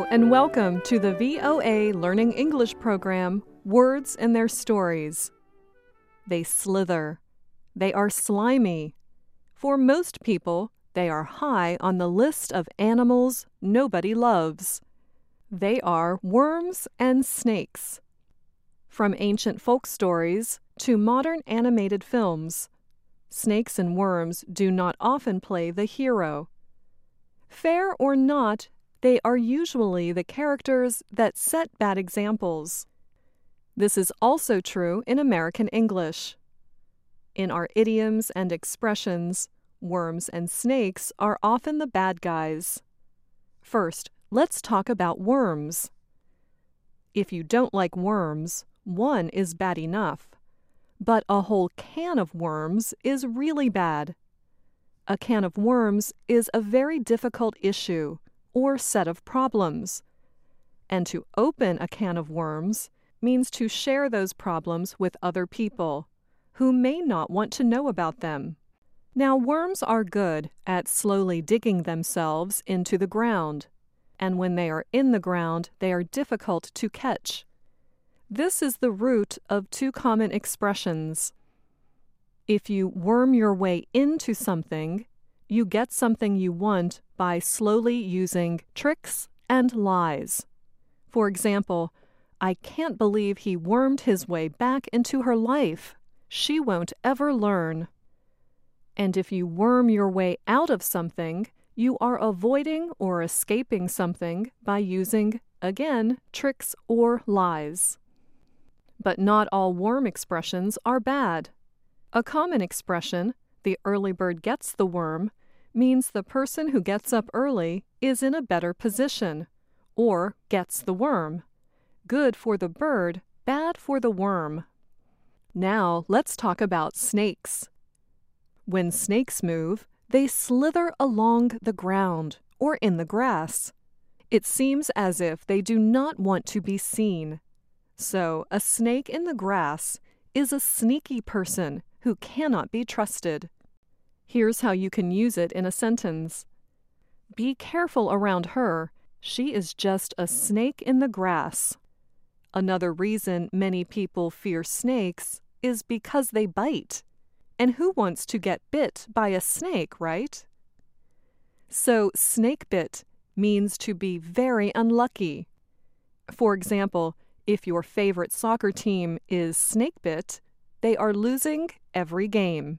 and welcome to the VOA Learning English program, Words and Their Stories. They slither. They are slimy. For most people, they are high on the list of animals nobody loves. They are worms and snakes. From ancient folk stories to modern animated films, snakes and worms do not often play the hero. Fair or not, they are usually the characters that set bad examples. This is also true in American English. In our idioms and expressions, worms and snakes are often the bad guys. First, let's talk about worms. If you don't like worms, one is bad enough. But a whole can of worms is really bad. A can of worms is a very difficult issue or set of problems. And to open a can of worms means to share those problems with other people who may not want to know about them. Now, worms are good at slowly digging themselves into the ground, and when they are in the ground, they are difficult to catch. This is the root of two common expressions. If you worm your way into something, you get something you want by slowly using tricks and lies. For example, I can't believe he wormed his way back into her life. She won't ever learn. And if you worm your way out of something, you are avoiding or escaping something by using, again, tricks or lies. But not all worm expressions are bad. A common expression, the early bird gets the worm, means the person who gets up early is in a better position, or gets the worm. Good for the bird, bad for the worm. Now let's talk about snakes. When snakes move, they slither along the ground or in the grass. It seems as if they do not want to be seen. So, a snake in the grass is a sneaky person who cannot be trusted. Here's how you can use it in a sentence. Be careful around her. She is just a snake in the grass. Another reason many people fear snakes is because they bite. And who wants to get bit by a snake, right? So, snake bit means to be very unlucky. For example, if your favorite soccer team is snakebit, they are losing every game.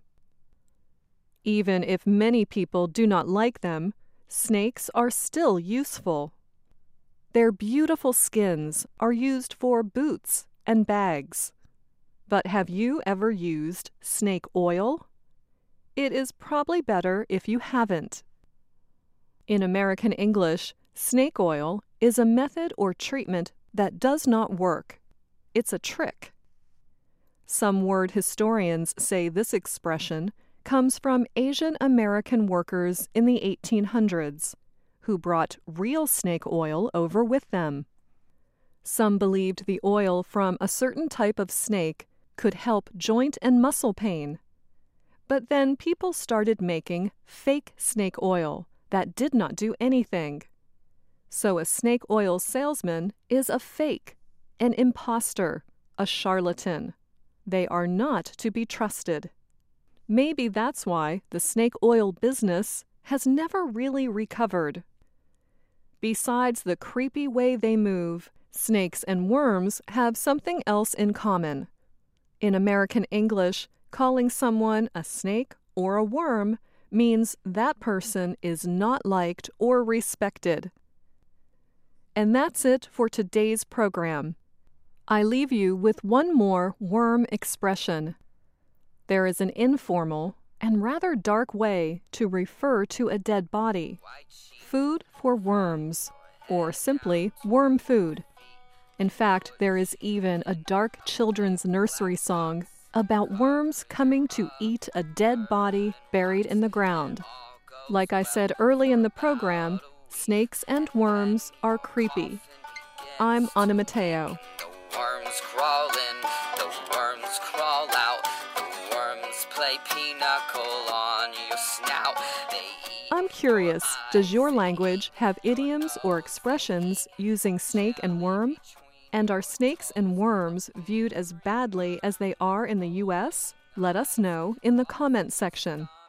Even if many people do not like them, snakes are still useful. Their beautiful skins are used for boots and bags. But have you ever used snake oil? It is probably better if you haven't. In American English, snake oil is a method or treatment that does not work. It's a trick. Some word historians say this expression comes from Asian American workers in the 1800s, who brought real snake oil over with them. Some believed the oil from a certain type of snake could help joint and muscle pain. But then people started making fake snake oil that did not do anything. So a snake oil salesman is a fake, an imposter, a charlatan. They are not to be trusted. Maybe that's why the snake oil business has never really recovered. Besides the creepy way they move, snakes and worms have something else in common. In American English, calling someone a snake or a worm means that person is not liked or respected. And that's it for today's program. I leave you with one more worm expression. There is an informal and rather dark way to refer to a dead body. Food for worms, or simply worm food. In fact, there is even a dark children's nursery song about worms coming to eat a dead body buried in the ground. Like I said early in the program, snakes and worms are creepy. I'm Ana Mateo. The worms crawl in, the worms crawl out, the worms play pinochle. pull on your snout. I'm curious, does your language have idioms or expressions using snake and worm? And are snakes and worms viewed as badly as they are in the U.S.? Let us know in the comments section.